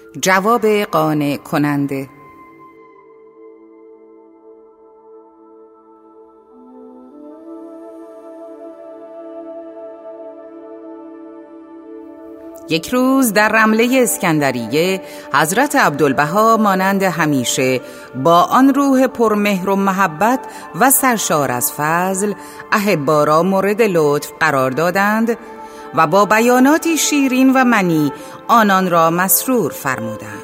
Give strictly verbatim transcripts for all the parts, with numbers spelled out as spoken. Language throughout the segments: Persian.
جواب قانع کننده. یک روز در رمله اسکندریه حضرت عبدالبها مانند همیشه با آن روح پرمهر و محبت و سرشار از فضل احبا را مورد لطف قرار دادند و با بیاناتی شیرین و منی آنان را مسرور فرمودند.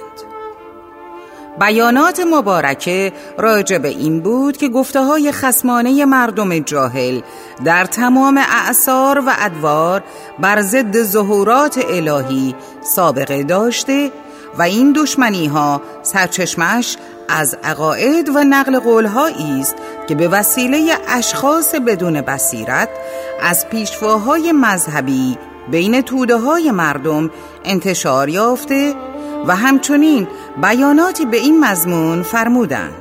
بیانات مبارکه راجع به این بود که گفته‌های خصمانه مردم جاهل در تمام اعصار و ادوار بر ضد ظهورات الهی سابقه داشته و این دشمنی‌ها سرچشمش از عقاید و نقل قول‌هایی است که به وسیله اشخاص بدون بصیرت از پیشواهای مذهبی بین توده‌های مردم انتشار یافته و همچنین بیاناتی به این مضمون فرمودند: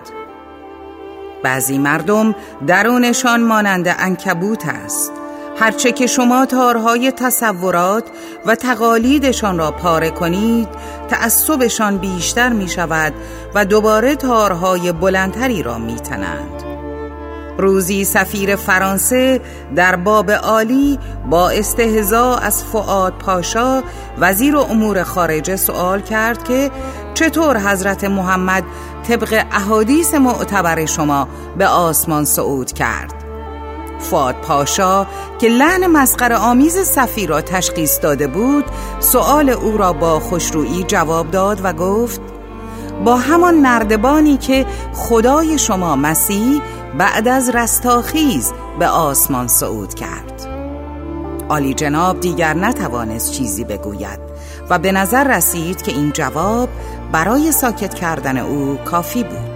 بعضی مردم درونشان مانند عنکبوت است. هرچه که شما تارهای تصورات و تقالیدشان را پاره کنید، تعصبشان بیشتر می شود و دوباره تارهای بلندتری را می تنند. روزی سفیر فرانسه در باب عالی با استهزا از فؤاد پاشا وزیر امور خارجه سوال کرد که چطور حضرت محمد طبق احادیث معتبر شما به آسمان صعود کرد. فؤاد پاشا که لعن مسخره آمیز سفیر را تشخیص داده بود سؤال او را با خوشرویی جواب داد و گفت: با همان نردبانی که خدای شما مسیح بعد از رستاخیز به آسمان صعود کرد. عالی جناب دیگر نتوانست چیزی بگوید و به نظر رسید که این جواب برای ساکت کردن او کافی بود.